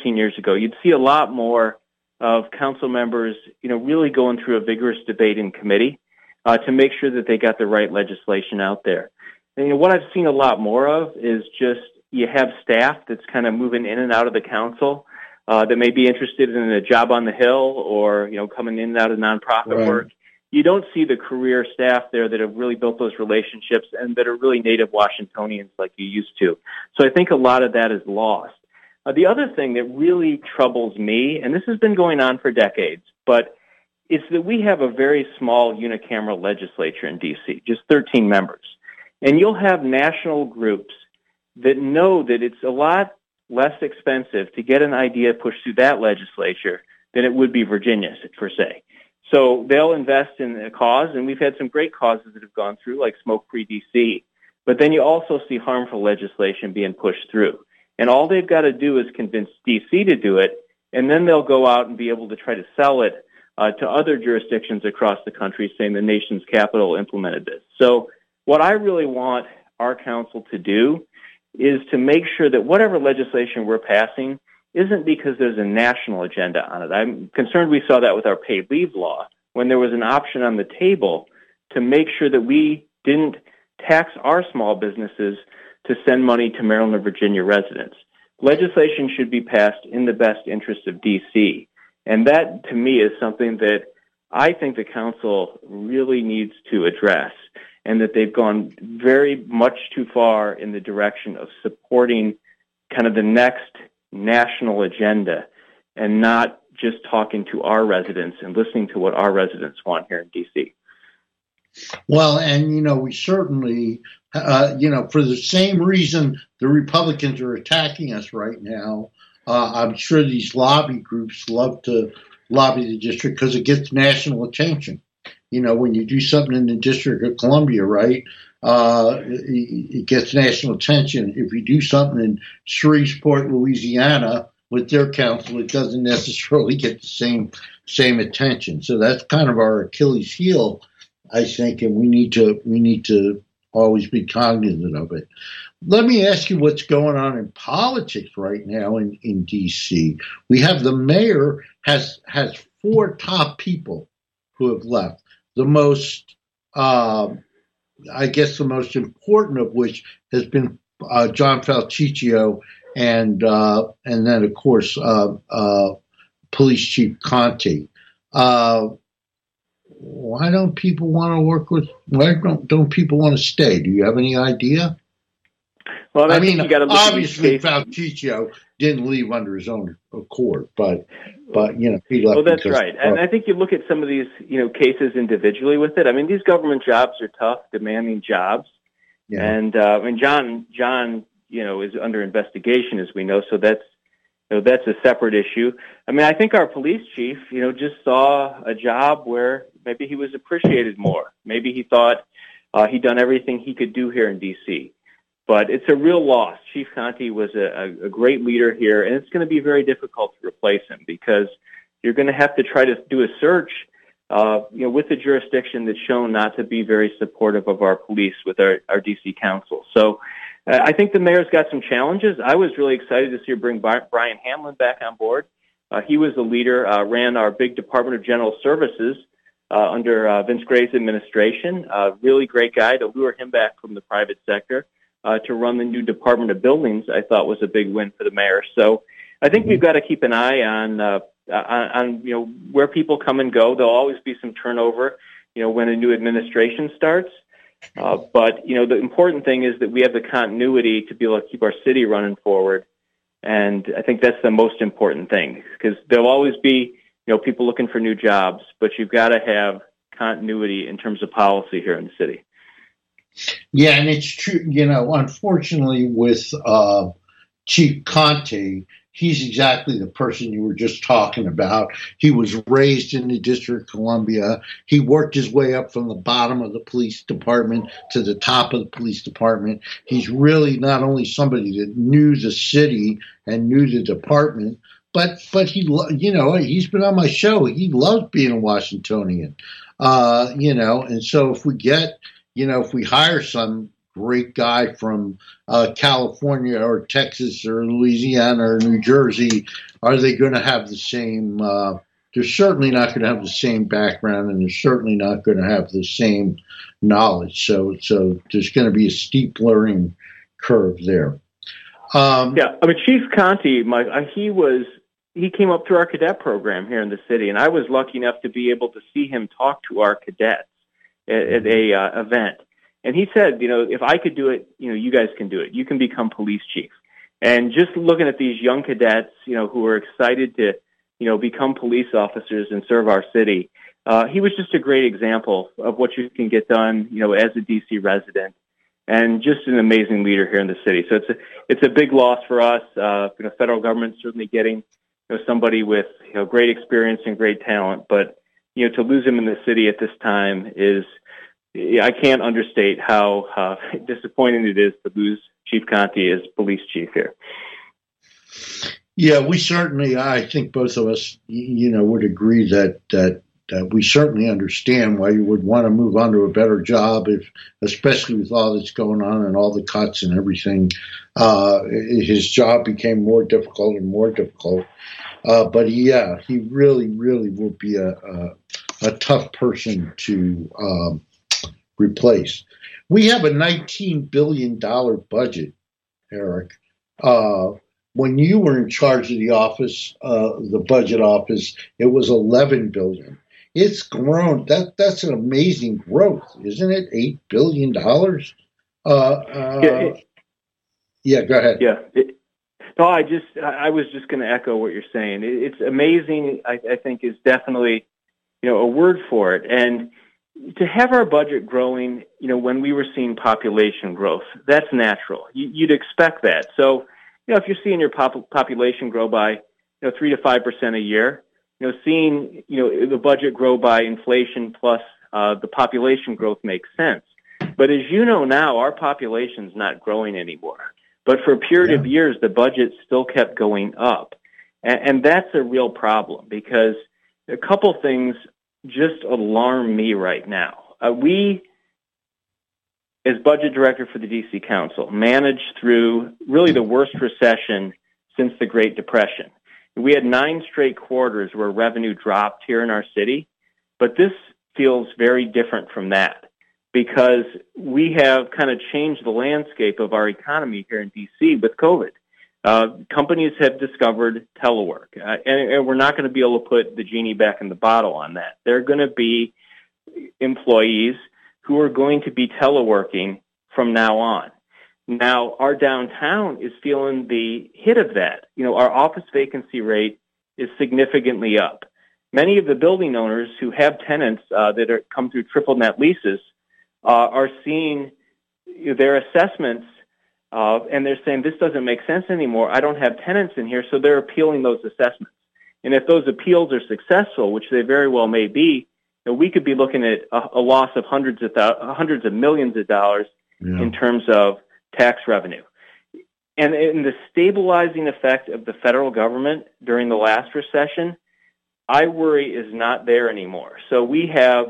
you'd see a lot more of council members, really going through a vigorous debate in committee to make sure that they got the right legislation out there. And what I've seen a lot more of is just you have staff that's kind of moving in and out of the council that may be interested in a job on the Hill or coming in and out of nonprofit work. You don't see the career staff there that have really built those relationships and that are really native Washingtonians like you used to. So I think a lot of that is lost. The other thing that really troubles me, and this has been going on for decades, but it's that we have a very small unicameral legislature in D.C., just 13 members. And you'll have national groups that know that it's a lot less expensive to get an idea pushed through that legislature than it would be Virginia, per se. So they'll invest in a cause, and we've had some great causes that have gone through, like Smoke-Free D.C. But then you also see harmful legislation being pushed through. And all they've got to do is convince D.C. to do it, and then they'll go out and be able to try to sell it to other jurisdictions across the country, saying the nation's capital implemented this. So what I really want our council to do is to make sure that whatever legislation we're passing isn't because there's a national agenda on it. I'm concerned we saw that with our paid leave law, when there was an option on the table to make sure that we didn't tax our small businesses to send money to Maryland or Virginia residents. Legislation should be passed in the best interest of D.C., and that, to me, is something that I think the council really needs to address, and that they've gone very much too far in the direction of supporting kind of the next national agenda and not just talking to our residents and listening to what our residents want here in D.C. Well, and, we certainly, for the same reason the Republicans are attacking us right now, I'm sure these lobby groups love to lobby the district because it gets national attention. When you do something in the District of Columbia, right, it gets national attention. If you do something in Shreveport, Louisiana, with their council, it doesn't necessarily get the same attention. So that's kind of our Achilles heel, I think, and we need to always be cognizant of it. Let me ask you what's going on in politics right now in D.C. We have the mayor has 4 top people who have left. The most, the most important of which has been John Falticchio and then, of course, Police Chief Conte. Why don't people want to work with? Why don't people want to stay? Do you have any idea? Well, I mean, obviously Falticchio didn't leave under his own accord, but he left. Well, that's right, and I think you look at some of these cases individually with it. I mean, these government jobs are tough, demanding jobs, and John is under investigation, as we know, so that's that's a separate issue. I mean, I think our police chief, just saw a job where maybe he was appreciated more. Maybe he thought he'd done everything he could do here in D.C. But it's a real loss. Chief Contee was a great leader here, and it's going to be very difficult to replace him because you're going to have to try to do a search, with a jurisdiction that's shown not to be very supportive of our police with our D.C. council. So I think the mayor's got some challenges. I was really excited to see her bring Brian Hamlin back on board. He was the leader, ran our big Department of General Services under Vince Gray's administration. Really great guy. To lure him back from the private sector to run the new Department of Buildings, I thought was a big win for the mayor. So I think we've got to keep an eye on where people come and go. There'll always be some turnover, when a new administration starts. But the important thing is that we have the continuity to be able to keep our city running forward. And I think that's the most important thing, because there'll always be, people looking for new jobs, but you've got to have continuity in terms of policy here in the city. Yeah, and it's true, unfortunately with Chief Contee, he's exactly the person you were just talking about. He was raised in the District of Columbia. He worked his way up from the bottom of the police department to the top of the police department. He's really not only somebody that knew the city and knew the department, but he, he's been on my show. He loves being a Washingtonian, and so if we get, if we hire some great guy from California or Texas or Louisiana or New Jersey, are they going to have the same, they're certainly not going to have the same background, and they're certainly not going to have the same knowledge. So there's going to be a steep learning curve there. Chief Contee, Mike, he came up through our cadet program here in the city, and I was lucky enough to be able to see him talk to our cadets at a event. And he said, if I could do it, you guys can do it. You can become police chief. And just looking at these young cadets, who are excited to, become police officers and serve our city, he was just a great example of what you can get done, as a D.C. resident, and just an amazing leader here in the city. So it's a big loss for us. Federal government certainly getting somebody with great experience and great talent, but to lose him in the city at this time is, I can't understate how disappointing it is to lose Chief Contee as police chief here. Yeah, we certainly, I think both of us, would agree that we certainly understand why you would want to move on to a better job, especially with all that's going on and all the cuts and everything. His job became more difficult and more difficult. But yeah, he really, really will be a tough person to replace. We have a $19 billion budget, Eric. When you were in charge of the office, the budget office, it was $11 billion. It's grown. That's an amazing growth, isn't it? $8 billion. Yeah, go ahead. Yeah. I was just going to echo what you're saying. It's amazing. I think is definitely, a word for it. And to have our budget growing, when we were seeing population growth, that's natural. You'd expect that. So, if you're seeing your population grow by, 3 to 5% a year, seeing, the budget grow by inflation plus the population growth makes sense. But as you know now, our population's not growing anymore. But for a period of years, the budget still kept going up. And that's a real problem because a couple things just alarm me right now. We, as budget director for the D.C. Council, managed through really the worst recession since the Great Depression. We had 9 straight quarters where revenue dropped here in our city, but this feels very different from that because we have kind of changed the landscape of our economy here in D.C. with COVID. Companies have discovered telework, and we're not going to be able to put the genie back in the bottle on that. There are going to be employees who are going to be teleworking from now on. Now, our downtown is feeling the hit of that. Our office vacancy rate is significantly up. Many of the building owners who have tenants that come through triple net leases are seeing their assessments and they're saying this doesn't make sense anymore. I don't have tenants in here, so they're appealing those assessments. And if those appeals are successful, which they very well may be, we could be looking at a loss of hundreds of millions of dollars in terms of tax revenue. And the stabilizing effect of the federal government during the last recession, I worry is not there anymore. So we have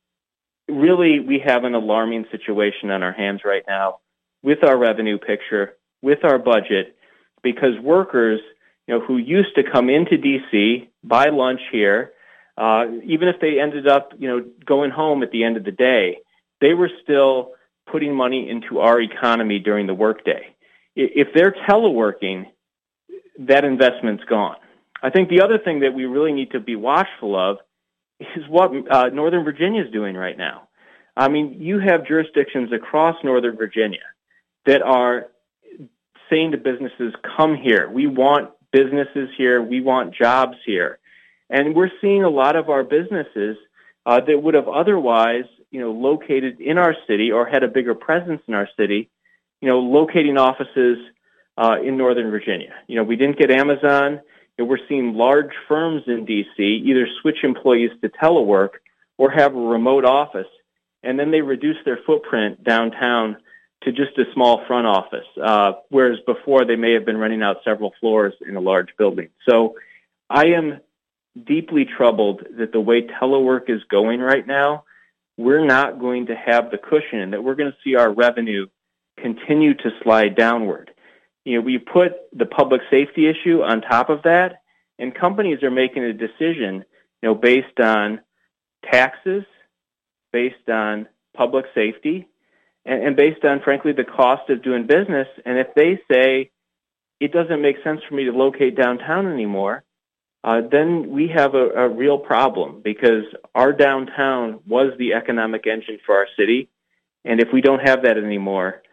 an alarming situation on our hands right now with our revenue picture, with our budget, because workers, who used to come into D.C., buy lunch here, even if they ended up, going home at the end of the day, they were still putting money into our economy during the workday. If they're teleworking, that investment's gone. I think the other thing that we really need to be watchful of is what Northern Virginia is doing right now. I mean, you have jurisdictions across Northern Virginia that are saying to businesses, come here. We want businesses here. We want jobs here. And we're seeing a lot of our businesses that would have otherwise, located in our city or had a bigger presence in our city, locating offices in Northern Virginia. We didn't get Amazon. We're seeing large firms in D.C. either switch employees to telework or have a remote office, and then they reduce their footprint downtown to just a small front office, whereas before they may have been renting out several floors in a large building. So I am deeply troubled that the way telework is going right now, we're not going to have the cushion and that we're going to see our revenue continue to slide downward. We put the public safety issue on top of that, and companies are making a decision, based on taxes, based on public safety, and based on, frankly, the cost of doing business. And if they say it doesn't make sense for me to locate downtown anymore, then we have a real problem, because our downtown was the economic engine for our city. And if we don't have that anymore,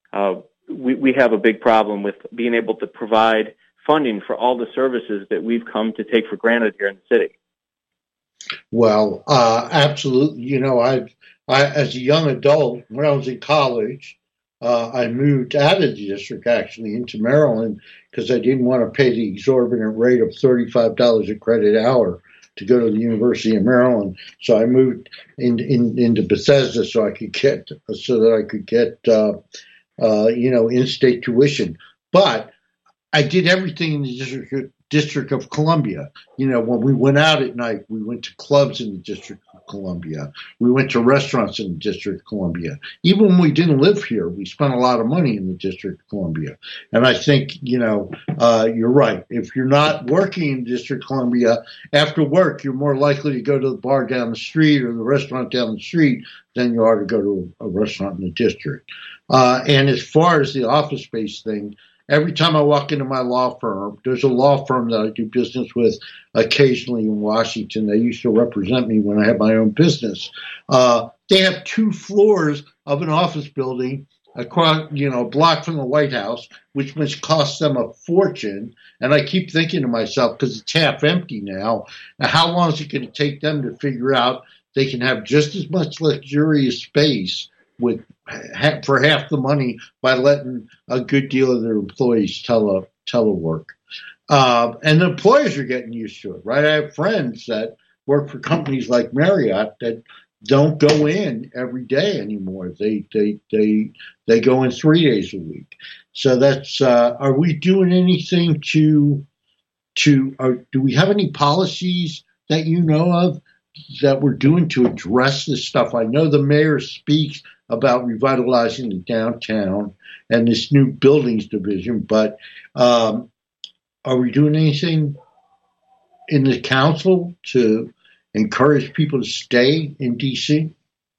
we have a big problem with being able to provide funding for all the services that we've come to take for granted here in the city. Well, absolutely. I as a young adult, when I was in college, I moved out of the district, actually, into Maryland, because I didn't want to pay the exorbitant rate of $35 a credit hour to go to the University of Maryland. So I moved into Bethesda so that I could get in-state tuition. But I did everything in the District of Columbia. When we went out at night, we went to clubs in the District of Columbia. We went to restaurants in the District of Columbia. Even when we didn't live here, we spent a lot of money in the District of Columbia. And I think, you're right. If you're not working in the District of Columbia, after work, you're more likely to go to the bar down the street or the restaurant down the street than you are to go to a restaurant in the district. And as far as the office space thing, every time I walk into my law firm, there's a law firm that I do business with occasionally in Washington. They used to represent me when I had my own business. They have 2 floors of an office building across, a block from the White House, which must cost them a fortune. And I keep thinking to myself, because it's half empty now, how long is it going to take them to figure out they can have just as much luxurious space for half the money by letting a good deal of their employees telework. And the employers are getting used to it, right? I have friends that work for companies like Marriott that don't go in every day anymore. They go in 3 days a week. So that's, are we doing anything do we have any policies that you know of that we're doing to address this stuff? I know the mayor speaks about revitalizing the downtown and this new buildings division, but are we doing anything in the council to encourage people to stay in D.C.?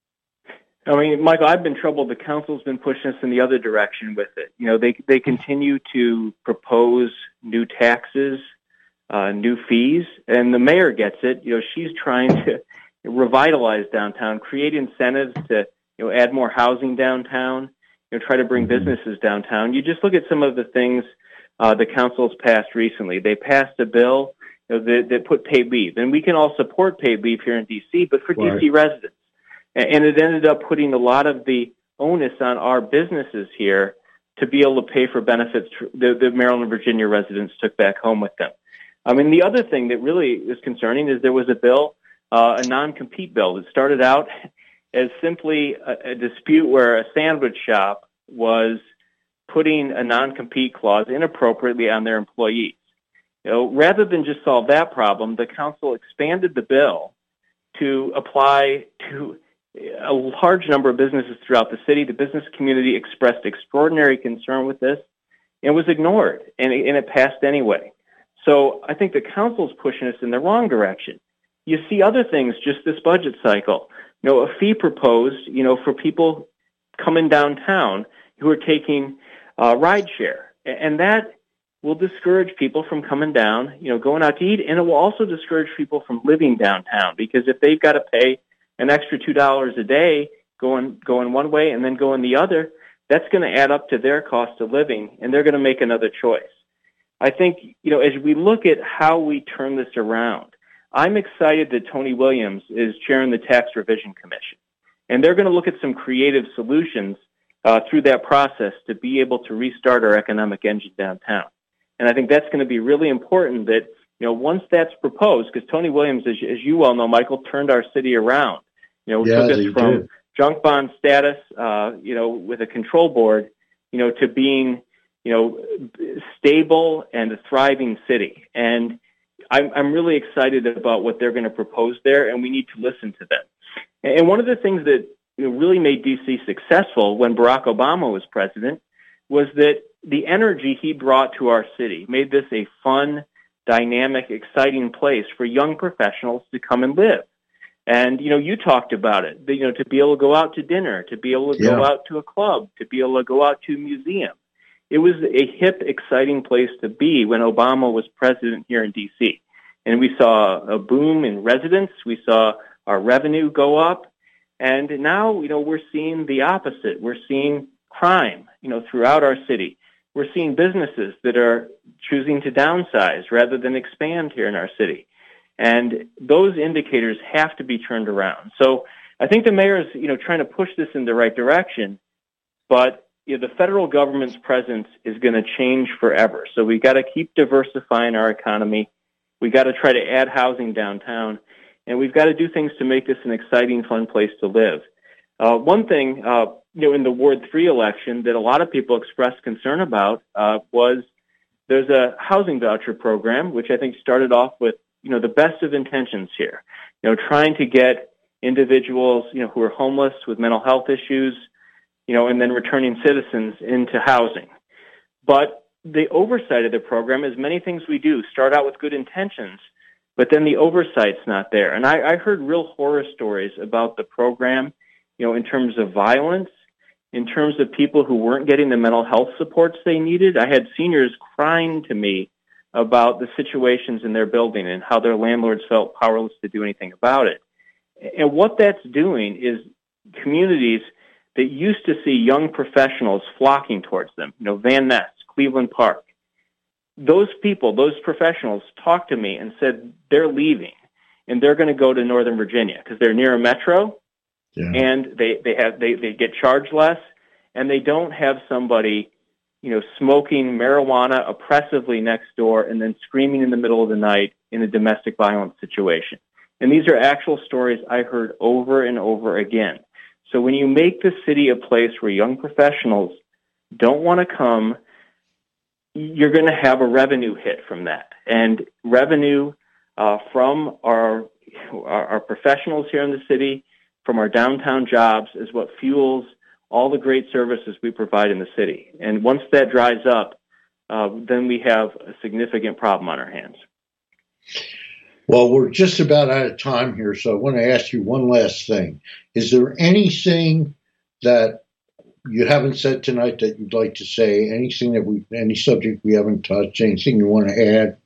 I mean, Michael, I've been troubled. The council's been pushing us in the other direction with it. They continue to propose new taxes, new fees, and the mayor gets it. She's trying to revitalize downtown, create incentives to add more housing downtown, try to bring businesses downtown. You just look at some of the things the council's passed recently. They passed a bill that put paid leave, and we can all support paid leave here in D.C., but for D.C. residents. And it ended up putting a lot of the onus on our businesses here to be able to pay for benefits the Maryland and Virginia residents took back home with them. I mean, the other thing that really is concerning is there was a bill, a non-compete bill that started out as simply a dispute where a sandwich shop was putting a non-compete clause inappropriately on their employees. Rather than just solve that problem, the council expanded the bill to apply to a large number of businesses throughout the city. The business community expressed extraordinary concern with this and was ignored, and it passed anyway. So I think the council's pushing us in the wrong direction. You see other things just this budget cycle. A fee proposed, for people coming downtown who are taking rideshare, and that will discourage people from coming down, going out to eat, and it will also discourage people from living downtown, because if they've got to pay an extra $2 a day going one way and then going the other, that's going to add up to their cost of living, and they're going to make another choice. I think, as we look at how we turn this around, I'm excited that Tony Williams is chairing the Tax Revision Commission, and they're going to look at some creative solutions through that process to be able to restart our economic engine downtown. And I think that's going to be really important that, once that's proposed, because Tony Williams, as you well know, Michael, turned our city around. Took us from junk bond status, with a control board, to being, stable and a thriving city. And I'm really excited about what they're going to propose there, and we need to listen to them. And one of the things that really made D.C. successful when Barack Obama was president was that the energy he brought to our city made this a fun, dynamic, exciting place for young professionals to come and live. And, you talked about it, to be able to go out to dinner, to be able to go out to a club, to be able to go out to a museum. It was a hip, exciting place to be when Obama was president here in D.C. And we saw a boom in residents. We saw our revenue go up. And now, we're seeing the opposite. We're seeing crime, throughout our city. We're seeing businesses that are choosing to downsize rather than expand here in our city. And those indicators have to be turned around. So I think the mayor is, trying to push this in the right direction, but the federal government's presence is going to change forever. So we've got to keep diversifying our economy. We've got to try to add housing downtown, and we've got to do things to make this an exciting, fun place to live. One thing, in the Ward 3 election that a lot of people expressed concern about was there's a housing voucher program, which I think started off with, the best of intentions here, trying to get individuals, who are homeless with mental health issues, and then returning citizens into housing. But the oversight of the program, as many things we do, start out with good intentions, but then the oversight's not there. And I heard real horror stories about the program, in terms of violence, in terms of people who weren't getting the mental health supports they needed. I had seniors crying to me about the situations in their building and how their landlords felt powerless to do anything about it. And what that's doing is communities that used to see young professionals flocking towards them, Van Ness, Cleveland Park. Those people, those professionals talked to me and said they're leaving and they're going to go to Northern Virginia because they're near a metro. Yeah. And they get charged less, and they don't have somebody, smoking marijuana oppressively next door and then screaming in the middle of the night in a domestic violence situation. And these are actual stories I heard over and over again. So when you make the city a place where young professionals don't want to come, you're going to have a revenue hit from that. And revenue from our professionals here in the city, from our downtown jobs, is what fuels all the great services we provide in the city. And once that dries up, then we have a significant problem on our hands. Well, we're just about out of time here, so I want to ask you one last thing. Is there anything that you haven't said tonight that you'd like to say? Anything any subject we haven't touched? Anything you want to add?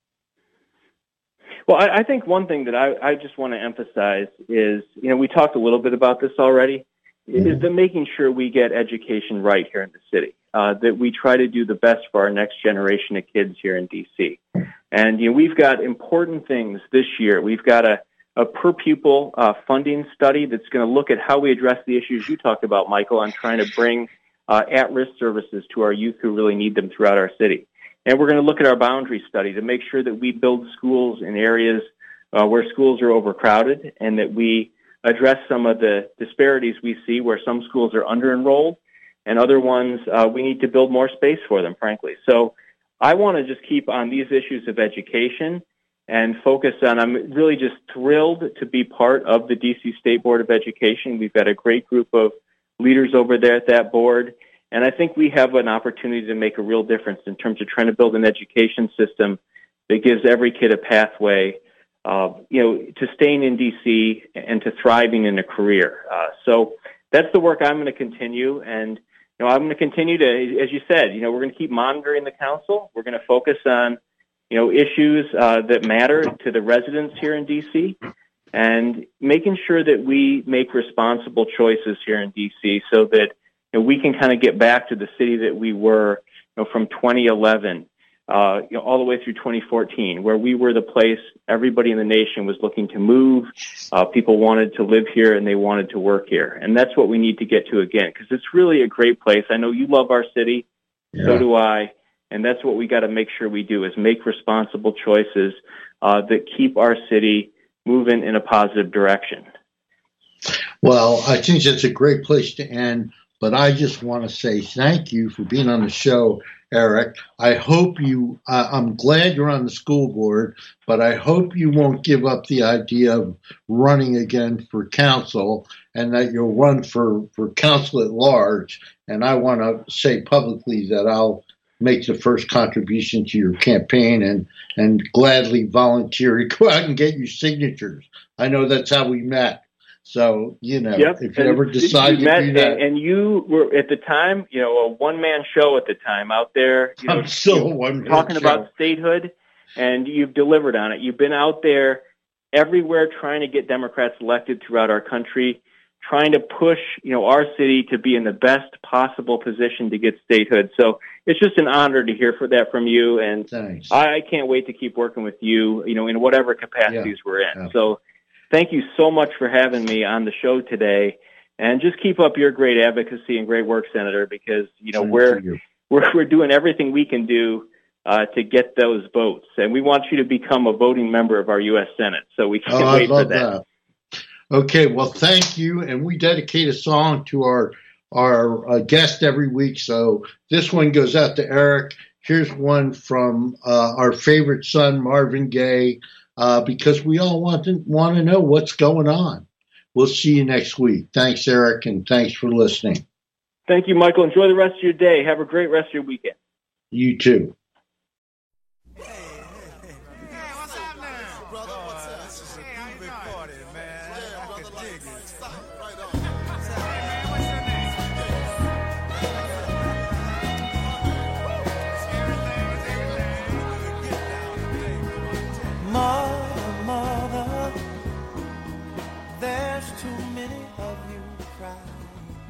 Well, I think one thing that I just want to emphasize is, we talked a little bit about this already, is that making sure we get education right here in the city, that we try to do the best for our next generation of kids here in D.C. And, we've got important things this year. We've got a per-pupil funding study that's going to look at how we address the issues you talked about, Michael, on trying to bring at-risk services to our youth who really need them throughout our city. And we're going to look at our boundary study to make sure that we build schools in areas where schools are overcrowded, and that we address some of the disparities we see where some schools are under-enrolled and other ones we need to build more space for them, frankly. So I want to just keep on these issues of education and focus on, I'm really just thrilled to be part of the D.C. State Board of Education. We've got a great group of leaders over there at that board, and I think we have an opportunity to make a real difference in terms of trying to build an education system that gives every kid a pathway, to staying in D.C. and to thriving in a career. So that's the work I'm going to continue, and I'm going to continue to, as you said, we're going to keep monitoring the council. We're going to focus on issues that matter to the residents here in D.C. and making sure that we make responsible choices here in D.C. so that we can kind of get back to the city that we were from 2011 all the way through 2014, where we were the place everybody in the nation was looking to move. People wanted to live here and they wanted to work here. And that's what we need to get to again, because it's really a great place. I know you love our city. Yeah. So do I. And that's what we got to make sure we do, is make responsible choices that keep our city moving in a positive direction. Well, I think that's a great place to end, but I just want to say thank you for being on the show, Eric. I hope I'm glad you're on the school board, but I hope you won't give up the idea of running again for council, and that you'll run for council at large. And I want to say publicly that I'll make the first contribution to your campaign and gladly volunteer to go out and get you signatures. I know that's how we met. So, yep. If you ever decide to do that. And you were, at the time, a one-man show at the time out there. I'm still a one-man talking show. About statehood, and you've delivered on it. You've been out there everywhere trying to get Democrats elected throughout our country, trying to push, our city to be in the best possible position to get statehood. So it's just an honor to hear that from you. And thanks. I can't wait to keep working with you, in whatever capacities we're in. Yeah. So thank you so much for having me on the show today, and just keep up your great advocacy and great work, Senator, because, we're doing everything we can do to get those votes. And we want you to become a voting member of our U.S. Senate. So we can't wait for that. Okay, well, thank you. And we dedicate a song to our guest every week. So this one goes out to Eric. Here's one from our favorite son, Marvin Gaye, because we all want to know what's going on. We'll see you next week. Thanks, Eric, and thanks for listening. Thank you, Michael. Enjoy the rest of your day. Have a great rest of your weekend. You too. Mother, there's too many of you crying.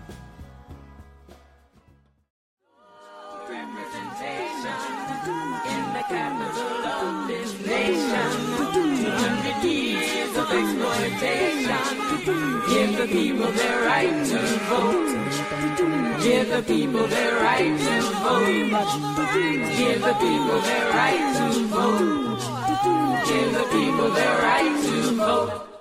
Representation in the capital of this nation. 200 years of exploitation. Give the people their right to vote. Give the people their right to vote. Give the people their right to vote. Give the people their right to vote.